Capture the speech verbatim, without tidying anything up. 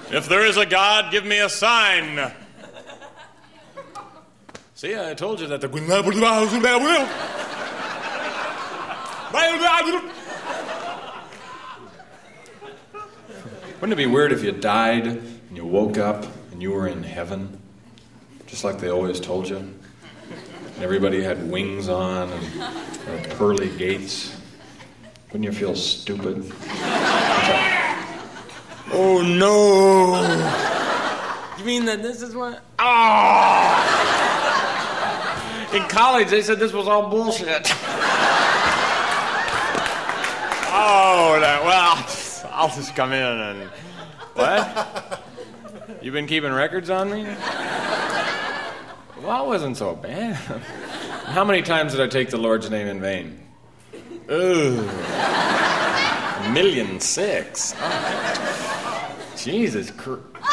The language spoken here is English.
If there is a God, give me a sign. See, I told you that the... Wouldn't it be weird if you died and you woke up and you were in heaven, just like they always told you? And everybody had wings on and uh, pearly gates. Wouldn't you feel stupid? Oh, no. You mean that this is what... Oh! In college, they said this was all bullshit. Oh, that, well, I'll just come in and... What? You been keeping records on me? Well, it wasn't so bad. How many times did I take the Lord's name in vain? Ugh. A million six. Oh. Jesus Christ.